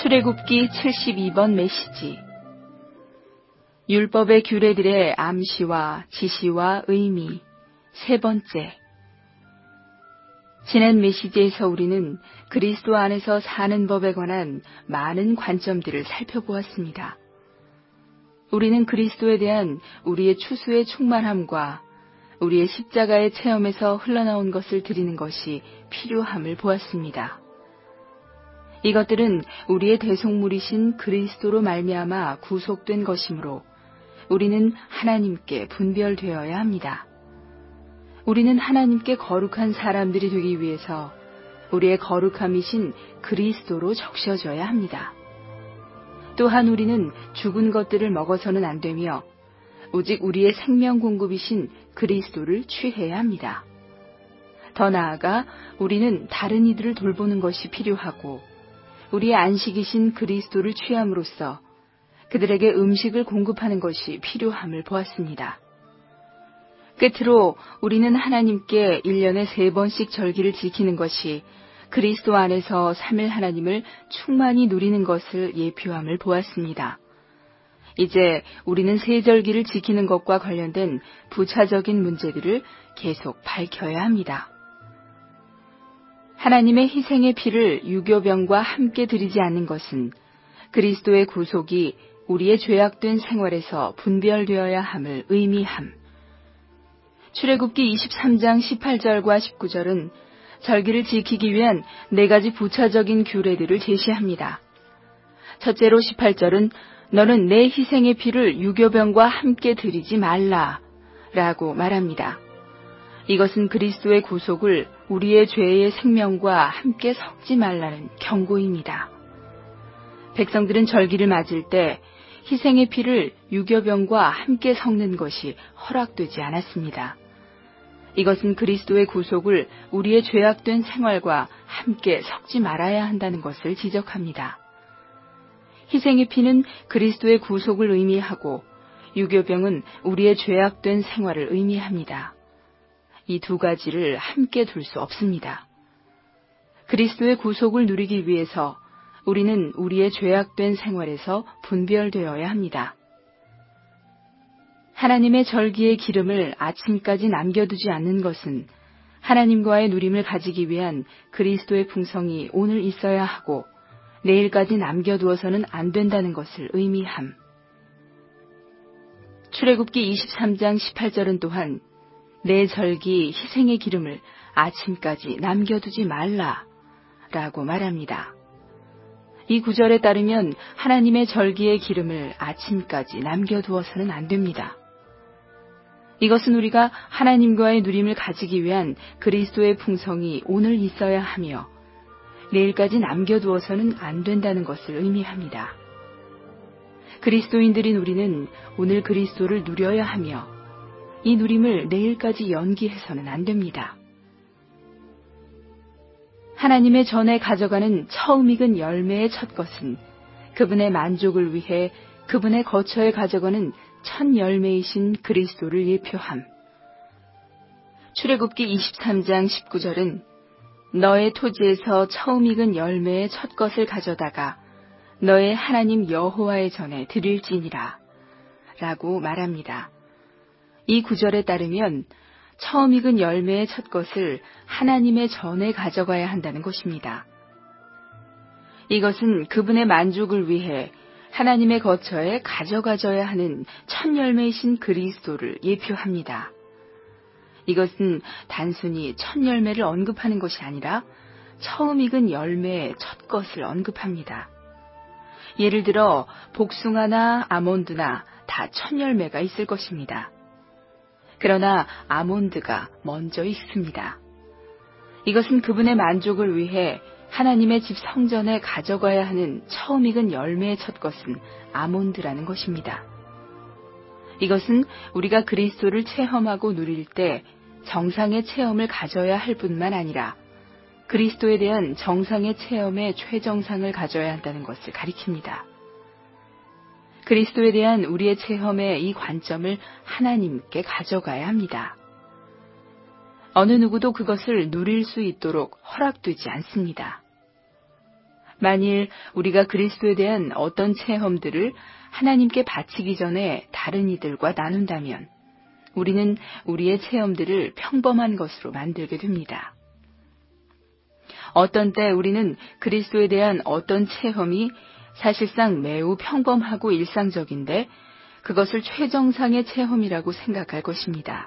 출애굽기 72번 메시지. 율법의 규례들의 암시와 지시와 의미. 세 번째. 지난 메시지에서 우리는 그리스도 안에서 사는 법에 관한 많은 관점들을 살펴보았습니다. 우리는 그리스도에 대한 우리의 추수의 충만함과 우리의 십자가의 체험에서 흘러나온 것을 드리는 것이 필요함을 보았습니다. 이것들은 우리의 대속물이신 그리스도로 말미암아 구속된 것이므로 우리는 하나님께 분별되어야 합니다. 우리는 하나님께 거룩한 사람들이 되기 위해서 우리의 거룩함이신 그리스도로 적셔져야 합니다. 또한 우리는 죽은 것들을 먹어서는 안 되며 오직 우리의 생명 공급이신 그리스도를 취해야 합니다. 더 나아가 우리는 다른 이들을 돌보는 것이 필요하고 우리의 안식이신 그리스도를 취함으로써 그들에게 음식을 공급하는 것이 필요함을 보았습니다. 끝으로 우리는 하나님께 1년에 3번씩 절기를 지키는 것이 그리스도 안에서 삼위 하나님을 충만히 누리는 것을 예표함을 보았습니다. 이제 우리는 세 절기를 지키는 것과 관련된 부차적인 문제들을 계속 밝혀야 합니다. 하나님의 희생의 피를 유교병과 함께 드리지 않는 것은 그리스도의 구속이 우리의 죄악된 생활에서 분별되어야 함을 의미함. 출애굽기 23장 18절과 19절은 절기를 지키기 위한 4가지 부차적인 규례들을 제시합니다. 첫째로 18절은 너는 내 희생의 피를 유교병과 함께 드리지 말라 라고 말합니다. 이것은 그리스도의 구속을 우리의 죄의 생명과 함께 섞지 말라는 경고입니다. 백성들은 절기를 맞을 때 희생의 피를 유교병과 함께 섞는 것이 허락되지 않았습니다. 이것은 그리스도의 구속을 우리의 죄악된 생활과 함께 섞지 말아야 한다는 것을 지적합니다. 희생의 피는 그리스도의 구속을 의미하고 유교병은 우리의 죄악된 생활을 의미합니다. 이 2가지를 함께 둘 수 없습니다. 그리스도의 구속을 누리기 위해서 우리는 우리의 죄악된 생활에서 분별되어야 합니다. 하나님의 절기의 기름을 아침까지 남겨두지 않는 것은 하나님과의 누림을 가지기 위한 그리스도의 풍성이 오늘 있어야 하고 내일까지 남겨두어서는 안 된다는 것을 의미함. 출애굽기 23장 18절은 또한 내 절기 희생의 기름을 아침까지 남겨두지 말라 라고 말합니다. 이 구절에 따르면 하나님의 절기의 기름을 아침까지 남겨두어서는 안 됩니다. 이것은 우리가 하나님과의 누림을 가지기 위한 그리스도의 풍성이 오늘 있어야 하며 내일까지 남겨두어서는 안 된다는 것을 의미합니다. 그리스도인들인 우리는 오늘 그리스도를 누려야 하며 이 누림을 내일까지 연기해서는 안 됩니다. 하나님의 전에 가져가는 처음 익은 열매의 첫 것은 그분의 만족을 위해 그분의 거처에 가져가는 첫 열매이신 그리스도를 예표함. 출애굽기 23장 19절은 너의 토지에서 처음 익은 열매의 첫 것을 가져다가 너의 하나님 여호와의 전에 드릴지니라 라고 말합니다. 이 구절에 따르면 처음 익은 열매의 첫 것을 하나님의 전에 가져가야 한다는 것입니다. 이것은 그분의 만족을 위해 하나님의 거처에 가져가져야 하는 첫 열매이신 그리스도를 예표합니다. 이것은 단순히 첫 열매를 언급하는 것이 아니라 처음 익은 열매의 첫 것을 언급합니다. 예를 들어 복숭아나 아몬드나 다 첫 열매가 있을 것입니다. 그러나 아몬드가 먼저 익습니다. 이것은 그분의 만족을 위해 하나님의 집 성전에 가져가야 하는 처음 익은 열매의 첫 것은 아몬드라는 것입니다. 이것은 우리가 그리스도를 체험하고 누릴 때 정상의 체험을 가져야 할 뿐만 아니라 그리스도에 대한 정상의 체험의 최정상을 가져야 한다는 것을 가리킵니다. 그리스도에 대한 우리의 체험의 이 관점을 하나님께 가져가야 합니다. 어느 누구도 그것을 누릴 수 있도록 허락되지 않습니다. 만일 우리가 그리스도에 대한 어떤 체험들을 하나님께 바치기 전에 다른 이들과 나눈다면 우리는 우리의 체험들을 평범한 것으로 만들게 됩니다. 어떤 때 우리는 그리스도에 대한 어떤 체험이 사실상 매우 평범하고 일상적인데 그것을 최정상의 체험이라고 생각할 것입니다.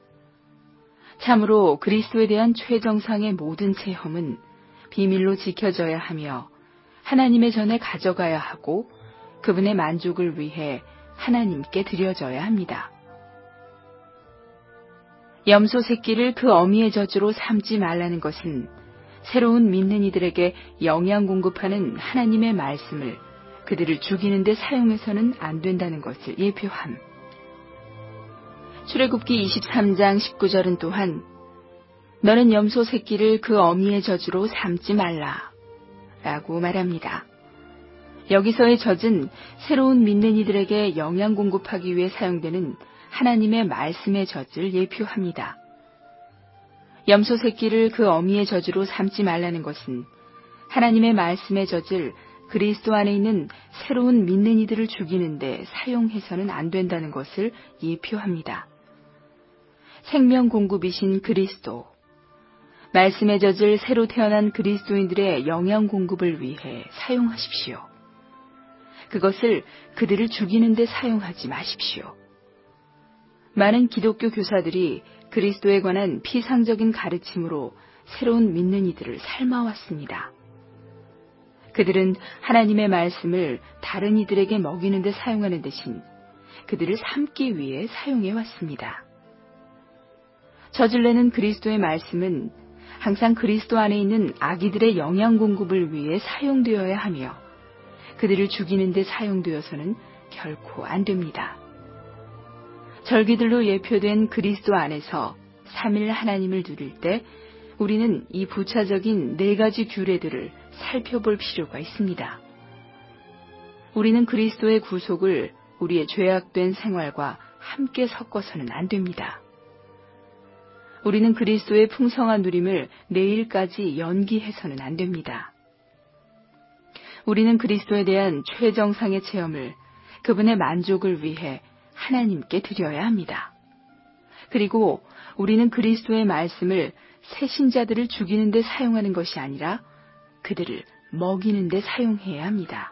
참으로 그리스도에 대한 최정상의 모든 체험은 비밀로 지켜져야 하며 하나님의 전에 가져가야 하고 그분의 만족을 위해 하나님께 드려져야 합니다. 염소 새끼를 그 어미의 젖으로 삼지 말라는 것은 새로운 믿는 이들에게 영양 공급하는 하나님의 말씀을 그들을 죽이는 데 사용해서는 안 된다는 것을 예표함. 출애굽기 23장 19절은 또한 너는 염소 새끼를 그 어미의 젖으로 삼지 말라 라고 말합니다. 여기서의 젖은 새로운 믿는 이들에게 영양 공급하기 위해 사용되는 하나님의 말씀의 젖을 예표합니다. 염소 새끼를 그 어미의 젖으로 삼지 말라는 것은 하나님의 말씀의 젖을 그리스도 안에 있는 새로운 믿는 이들을 죽이는데 사용해서는 안 된다는 것을 예표합니다. 생명 공급이신 그리스도, 말씀의 젖을 새로 태어난 그리스도인들의 영양 공급을 위해 사용하십시오. 그것을 그들을 죽이는 데 사용하지 마십시오. 많은 기독교 교사들이 그리스도에 관한 피상적인 가르침으로 새로운 믿는 이들을 삶아왔습니다. 그들은 하나님의 말씀을 다른 이들에게 먹이는 데 사용하는 대신 그들을 삶기 위해 사용해왔습니다. 젖을 내는 그리스도의 말씀은 항상 그리스도 안에 있는 아기들의 영양 공급을 위해 사용되어야 하며 그들을 죽이는 데 사용되어서는 결코 안 됩니다. 절기들로 예표된 그리스도 안에서 삼일 하나님을 누릴 때 우리는 이 부차적인 4가지 규례들을 살펴볼 필요가 있습니다. 우리는 그리스도의 구속을 우리의 죄악된 생활과 함께 섞어서는 안 됩니다. 우리는 그리스도의 풍성한 누림을 내일까지 연기해서는 안 됩니다. 우리는 그리스도에 대한 최정상의 체험을 그분의 만족을 위해 하나님께 드려야 합니다. 그리고 우리는 그리스도의 말씀을 새 신자들을 죽이는 데 사용하는 것이 아니라 그들을 먹이는 데 사용해야 합니다.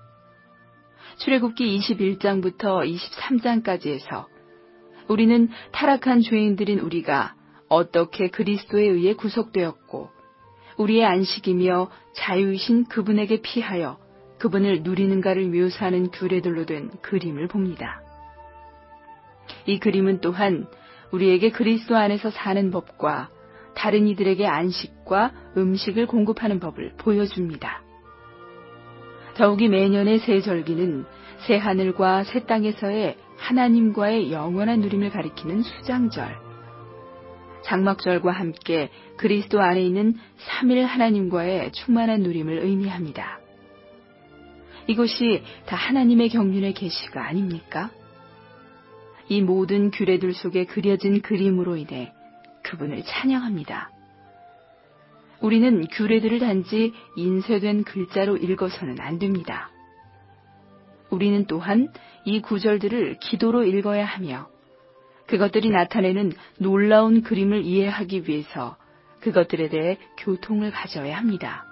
출애굽기 21장부터 23장까지에서 우리는 타락한 죄인들인 우리가 어떻게 그리스도에 의해 구속되었고 우리의 안식이며 자유이신 그분에게 피하여 그분을 누리는가를 묘사하는 규례들로 된 그림을 봅니다. 이 그림은 또한 우리에게 그리스도 안에서 사는 법과 다른 이들에게 안식과 음식을 공급하는 법을 보여줍니다. 더욱이 매년의 새 절기는 새 하늘과 새 땅에서의 하나님과의 영원한 누림을 가리키는 수장절, 장막절과 함께 그리스도 안에 있는 삼일 하나님과의 충만한 누림을 의미합니다. 이것이 다 하나님의 경륜의 계시가 아닙니까? 이 모든 규례들 속에 그려진 그림으로 인해 그분을 찬양합니다. 우리는 규례들을 단지 인쇄된 글자로 읽어서는 안 됩니다. 우리는 또한 이 구절들을 기도로 읽어야 하며 그것들이 나타내는 놀라운 그림을 이해하기 위해서 그것들에 대해 교통을 가져야 합니다.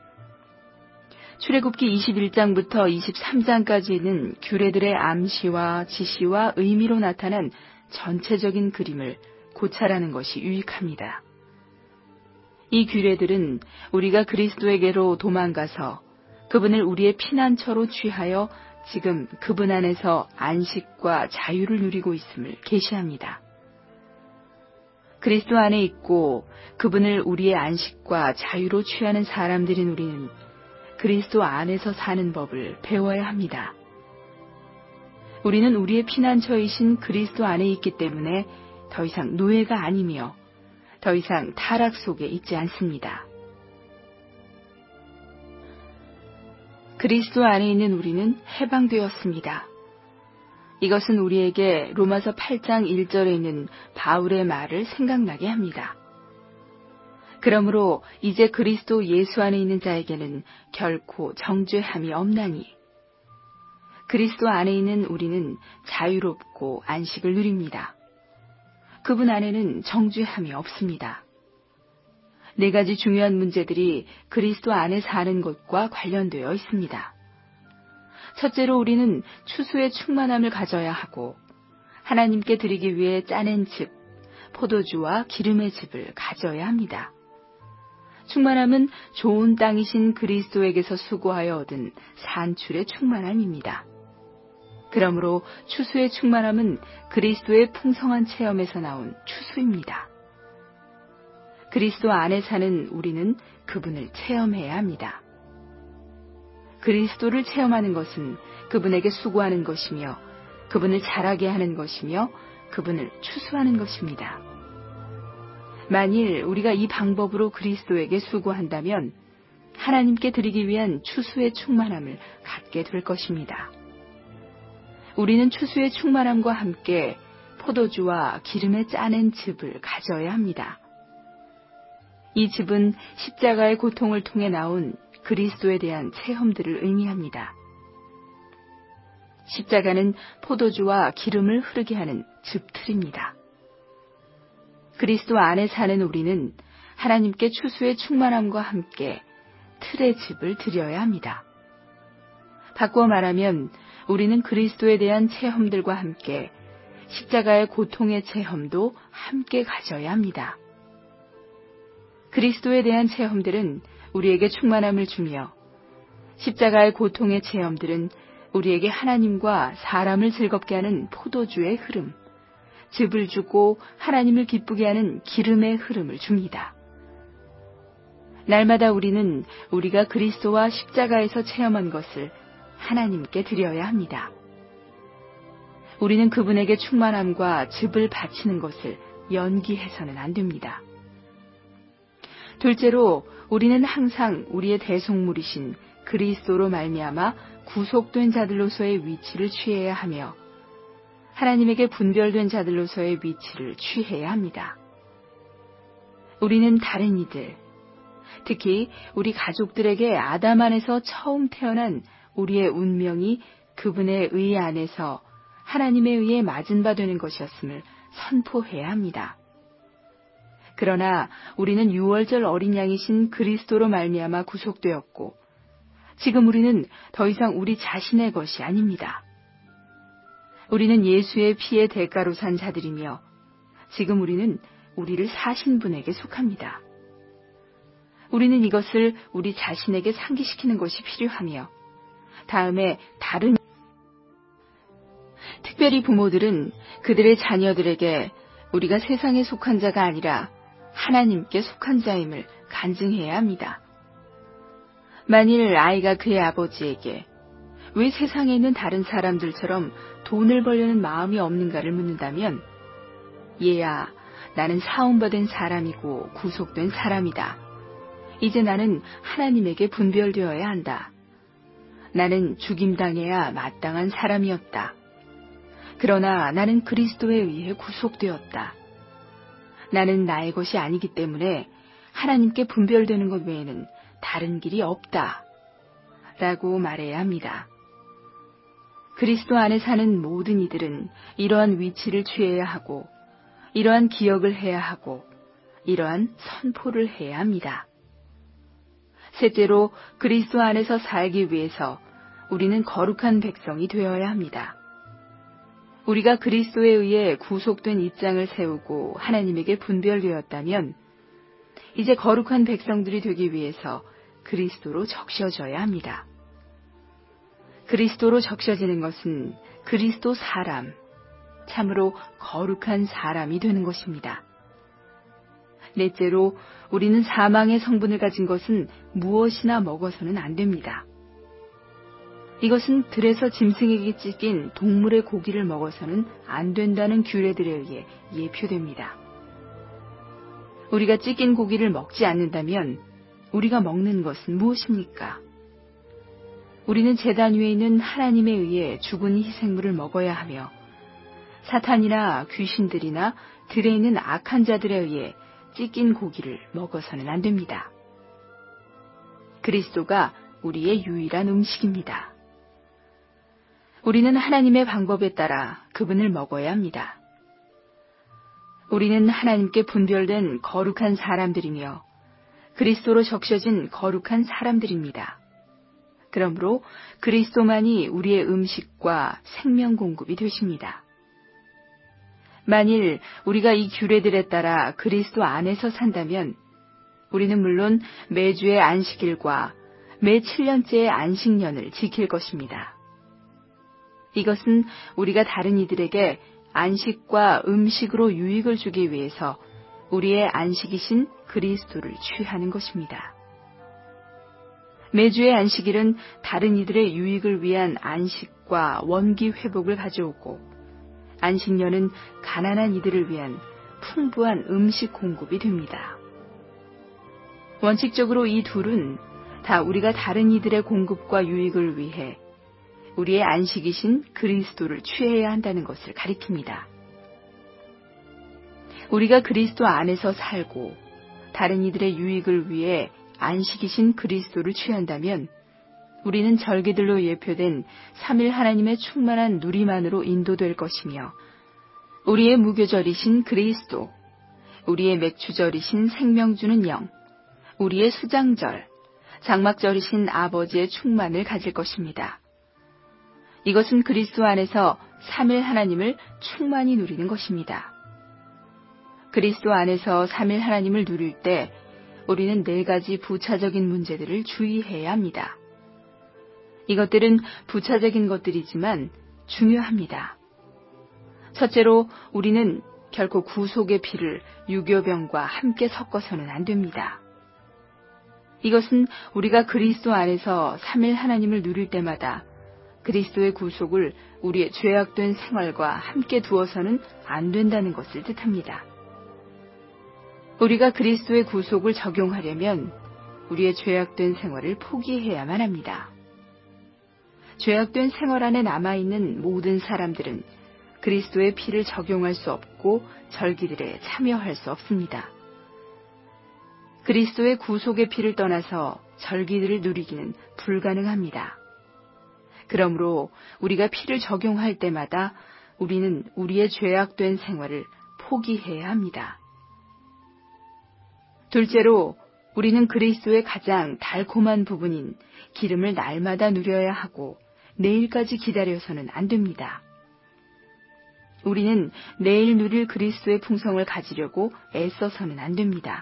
출애굽기 21장부터 23장까지는 규례들의 암시와 지시와 의미로 나타난 전체적인 그림을 고찰하는 것이 유익합니다. 이 규례들은 우리가 그리스도에게로 도망가서 그분을 우리의 피난처로 취하여 지금 그분 안에서 안식과 자유를 누리고 있음을 계시합니다. 그리스도 안에 있고 그분을 우리의 안식과 자유로 취하는 사람들인 우리는 그리스도 안에서 사는 법을 배워야 합니다. 우리는 우리의 피난처이신 그리스도 안에 있기 때문에 더 이상 노예가 아니며 더 이상 타락 속에 있지 않습니다. 그리스도 안에 있는 우리는 해방되었습니다. 이것은 우리에게 로마서 8장 1절에 있는 바울의 말을 생각나게 합니다. 그러므로 이제 그리스도 예수 안에 있는 자에게는 결코 정죄함이 없나니 그리스도 안에 있는 우리는 자유롭고 안식을 누립니다. 그분 안에는 정죄함이 없습니다. 네 가지 중요한 문제들이 그리스도 안에 사는 것과 관련되어 있습니다. 첫째로 우리는 추수의 충만함을 가져야 하고 하나님께 드리기 위해 짜낸 즙, 포도주와 기름의 즙을 가져야 합니다. 충만함은 좋은 땅이신 그리스도에게서 수고하여 얻은 산출의 충만함입니다. 그러므로 추수의 충만함은 그리스도의 풍성한 체험에서 나온 추수입니다. 그리스도 안에 사는 우리는 그분을 체험해야 합니다. 그리스도를 체험하는 것은 그분에게 수고하는 것이며 그분을 자라게 하는 것이며 그분을 추수하는 것입니다. 만일 우리가 이 방법으로 그리스도에게 수고한다면 하나님께 드리기 위한 추수의 충만함을 갖게 될 것입니다. 우리는 추수의 충만함과 함께 포도주와 기름에 짜낸 즙을 가져야 합니다. 이 즙은 십자가의 고통을 통해 나온 그리스도에 대한 체험들을 의미합니다. 십자가는 포도주와 기름을 흐르게 하는 즙틀입니다. 그리스도 안에 사는 우리는 하나님께 추수의 충만함과 함께 틀의 즙을 드려야 합니다. 바꾸어 말하면 우리는 그리스도에 대한 체험들과 함께 십자가의 고통의 체험도 함께 가져야 합니다. 그리스도에 대한 체험들은 우리에게 충만함을 주며 십자가의 고통의 체험들은 우리에게 하나님과 사람을 즐겁게 하는 포도주의 흐름, 즙을 주고 하나님을 기쁘게 하는 기름의 흐름을 줍니다. 날마다 우리는 우리가 그리스도와 십자가에서 체험한 것을 하나님께 드려야 합니다. 우리는 그분에게 충만함과 즙을 바치는 것을 연기해서는 안 됩니다. 둘째로 우리는 항상 우리의 대속물이신 그리스도로 말미암아 구속된 자들로서의 위치를 취해야 하며 하나님에게 분별된 자들로서의 위치를 취해야 합니다. 우리는 다른 이들, 특히 우리 가족들에게 아담 안에서 처음 태어난 우리의 운명이 그분의 의 안에서 하나님에 의해 맞은 바 되는 것이었음을 선포해야 합니다. 그러나 우리는 유월절 어린 양이신 그리스도로 말미암아 구속되었고 지금 우리는 더 이상 우리 자신의 것이 아닙니다. 우리는 예수의 피의 대가로 산 자들이며 지금 우리는 우리를 사신 분에게 속합니다. 우리는 이것을 우리 자신에게 상기시키는 것이 필요하며 다음에 특별히 부모들은 그들의 자녀들에게 우리가 세상에 속한 자가 아니라 하나님께 속한 자임을 간증해야 합니다. 만일 아이가 그의 아버지에게 왜 세상에 있는 다른 사람들처럼 돈을 벌려는 마음이 없는가를 묻는다면 얘야, 나는 사온받은 사람이고 구속된 사람이다. 이제 나는 하나님에게 분별되어야 한다. 나는 죽임당해야 마땅한 사람이었다. 그러나 나는 그리스도에 의해 구속되었다. 나는 나의 것이 아니기 때문에 하나님께 분별되는 것 외에는 다른 길이 없다. 라고 말해야 합니다. 그리스도 안에 사는 모든 이들은 이러한 위치를 취해야 하고 이러한 기억을 해야 하고 이러한 선포를 해야 합니다. 셋째로 그리스도 안에서 살기 위해서 우리는 거룩한 백성이 되어야 합니다. 우리가 그리스도에 의해 구속된 입장을 세우고 하나님에게 분별되었다면 이제 거룩한 백성들이 되기 위해서 그리스도로 적셔져야 합니다. 그리스도로 적셔지는 것은 그리스도 사람, 참으로 거룩한 사람이 되는 것입니다. 넷째로 우리는 사망의 성분을 가진 것은 무엇이나 먹어서는 안 됩니다. 이것은 들에서 짐승에게 찢긴 동물의 고기를 먹어서는 안 된다는 규례들에 의해 예표됩니다. 우리가 찢긴 고기를 먹지 않는다면 우리가 먹는 것은 무엇입니까? 우리는 제단 위에 있는 하나님에 의해 죽은 희생물을 먹어야 하며 사탄이나 귀신들이나 들에 있는 악한 자들에 의해 찢긴 고기를 먹어서는 안 됩니다. 그리스도가 우리의 유일한 음식입니다. 우리는 하나님의 방법에 따라 그분을 먹어야 합니다. 우리는 하나님께 분별된 거룩한 사람들이며 그리스도로 적셔진 거룩한 사람들입니다. 그러므로 그리스도만이 우리의 음식과 생명 공급이 되십니다. 만일 우리가 이 규례들에 따라 그리스도 안에서 산다면 우리는 물론 매주의 안식일과 매 7년째의 안식년을 지킬 것입니다. 이것은 우리가 다른 이들에게 안식과 음식으로 유익을 주기 위해서 우리의 안식이신 그리스도를 취하는 것입니다. 매주의 안식일은 다른 이들의 유익을 위한 안식과 원기 회복을 가져오고 안식년은 가난한 이들을 위한 풍부한 음식 공급이 됩니다. 원칙적으로 이 둘은 다 우리가 다른 이들의 공급과 유익을 위해 우리의 안식이신 그리스도를 취해야 한다는 것을 가리킵니다. 우리가 그리스도 안에서 살고 다른 이들의 유익을 위해 안식이신 그리스도를 취한다면 우리는 절기들로 예표된 3일 하나님의 충만한 누리만으로 인도될 것이며 우리의 무교절이신 그리스도, 우리의 맥주절이신 생명 주는 영, 우리의 수장절, 장막절이신 아버지의 충만을 가질 것입니다. 이것은 그리스도 안에서 3일 하나님을 충만히 누리는 것입니다. 그리스도 안에서 3일 하나님을 누릴 때 우리는 4가지 부차적인 문제들을 주의해야 합니다. 이것들은 부차적인 것들이지만 중요합니다. 첫째로 우리는 결코 구속의 피를 유교병과 함께 섞어서는 안 됩니다. 이것은 우리가 그리스도 안에서 3일 하나님을 누릴 때마다 그리스도의 구속을 우리의 죄악된 생활과 함께 두어서는 안 된다는 것을 뜻합니다. 우리가 그리스도의 구속을 적용하려면 우리의 죄악된 생활을 포기해야만 합니다. 죄악된 생활 안에 남아있는 모든 사람들은 그리스도의 피를 적용할 수 없고 절기들에 참여할 수 없습니다. 그리스도의 구속의 피를 떠나서 절기들을 누리기는 불가능합니다. 그러므로 우리가 피를 적용할 때마다 우리는 우리의 죄악된 생활을 포기해야 합니다. 둘째로 우리는 그리스도의 가장 달콤한 부분인 기름을 날마다 누려야 하고 내일까지 기다려서는 안 됩니다. 우리는 내일 누릴 그리스도의 풍성을 가지려고 애써서는 안 됩니다.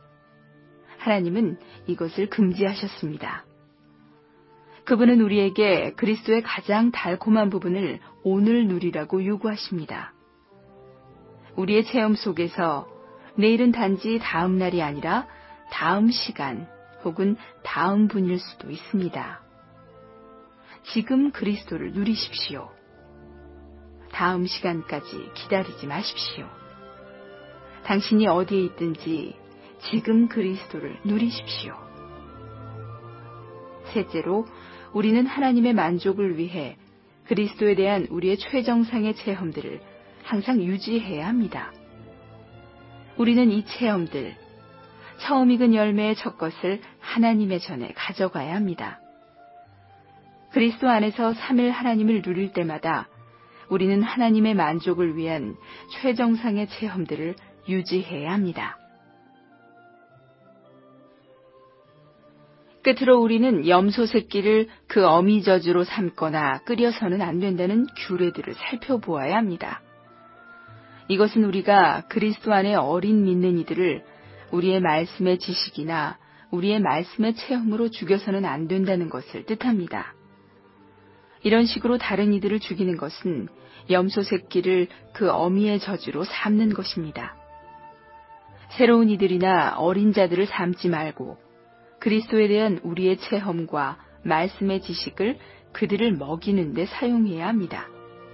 하나님은 이것을 금지하셨습니다. 그분은 우리에게 그리스도의 가장 달콤한 부분을 오늘 누리라고 요구하십니다. 우리의 체험 속에서 내일은 단지 다음 날이 아니라 다음 시간 혹은 다음 분일 수도 있습니다. 지금 그리스도를 누리십시오. 다음 시간까지 기다리지 마십시오. 당신이 어디에 있든지 지금 그리스도를 누리십시오. 셋째로 우리는 하나님의 만족을 위해 그리스도에 대한 우리의 최정상의 체험들을 항상 유지해야 합니다. 우리는 이 체험들, 처음 익은 열매의 첫 것을 하나님의 전에 가져가야 합니다. 그리스도 안에서 3일 하나님을 누릴 때마다 우리는 하나님의 만족을 위한 최정상의 체험들을 유지해야 합니다. 끝으로 우리는 염소 새끼를 그 어미 젖으로 삶거나 끓여서는 안 된다는 규례들을 살펴보아야 합니다. 이것은 우리가 그리스도 안에 어린 믿는 이들을 우리의 말씀의 지식이나 우리의 말씀의 체험으로 죽여서는 안 된다는 것을 뜻합니다. 이런 식으로 다른 이들을 죽이는 것은 염소 새끼를 그 어미의 젖으로 삶는 것입니다. 새로운 이들이나 어린 자들을 삶지 말고 그리스도에 대한 우리의 체험과 말씀의 지식을 그들을 먹이는 데 사용해야 합니다.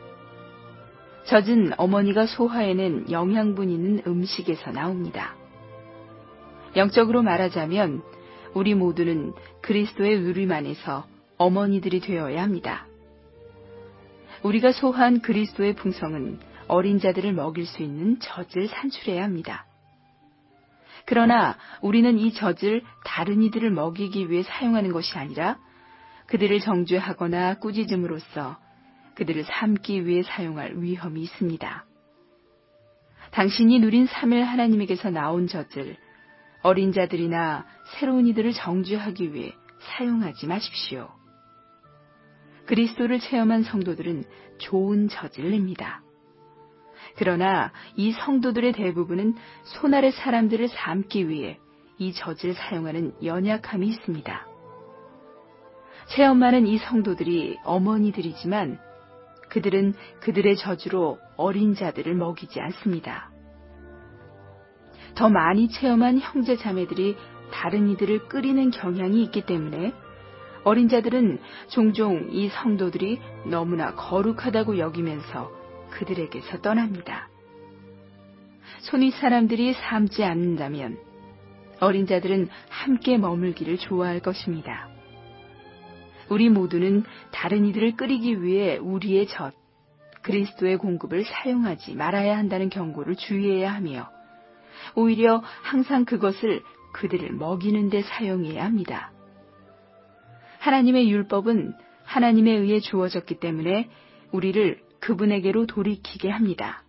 젖은 어머니가 소화해낸 영양분 있는 음식에서 나옵니다. 영적으로 말하자면 우리 모두는 그리스도의 누림 안에서 어머니들이 되어야 합니다. 우리가 소화한 그리스도의 풍성은 어린 자들을 먹일 수 있는 젖을 산출해야 합니다. 그러나 우리는 이 젖을 다른 이들을 먹이기 위해 사용하는 것이 아니라 그들을 정죄하거나 꾸짖음으로써 그들을 삼기 위해 사용할 위험이 있습니다. 당신이 누린 3일 하나님에게서 나온 젖을 어린 자들이나 새로운 이들을 정죄하기 위해 사용하지 마십시오. 그리스도를 체험한 성도들은 좋은 젖을 냅니다. 그러나 이 성도들의 대부분은 손아래 사람들을 삶기 위해 이 젖을 사용하는 연약함이 있습니다. 체험 많은 이 성도들이 어머니들이지만 그들은 그들의 젖으로 어린 자들을 먹이지 않습니다. 더 많이 체험한 형제 자매들이 다른 이들을 끓이는 경향이 있기 때문에 어린 자들은 종종 이 성도들이 너무나 거룩하다고 여기면서 그들에게서 떠납니다. 손윗 사람들이 삶지 않는다면 어린 자들은 함께 머물기를 좋아할 것입니다. 우리 모두는 다른 이들을 끓이기 위해 우리의 젖, 그리스도의 공급을 사용하지 말아야 한다는 경고를 주의해야 하며 오히려 항상 그것을 그들을 먹이는 데 사용해야 합니다. 하나님의 율법은 하나님에 의해 주어졌기 때문에 우리를 그분에게로 돌이키게 합니다.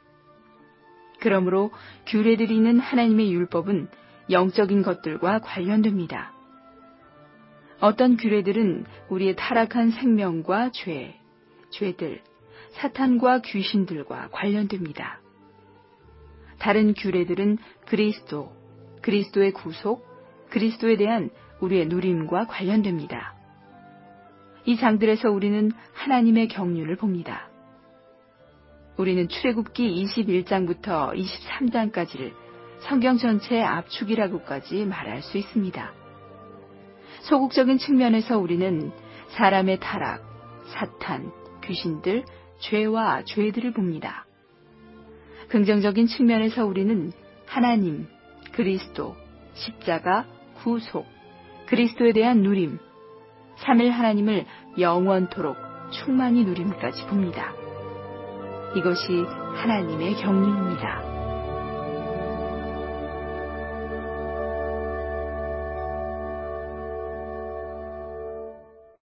그러므로 규례드리는 하나님의 율법은 영적인 것들과 관련됩니다. 어떤 규례들은 우리의 타락한 생명과 죄들, 사탄과 귀신들과 관련됩니다. 다른 규례들은 그리스도의 구속, 그리스도에 대한 우리의 누림과 관련됩니다. 이 장들에서 우리는 하나님의 경륜을 봅니다. 우리는 출애굽기 21장부터 23장까지를 성경 전체의 압축이라고까지 말할 수 있습니다. 소극적인 측면에서 우리는 사람의 타락, 사탄, 귀신들, 죄와 죄들을 봅니다. 긍정적인 측면에서 우리는 하나님, 그리스도, 십자가, 구속, 그리스도에 대한 누림, 3일 하나님을 영원토록 충만히 누림까지 봅니다. 이것이 하나님의 경륜입니다.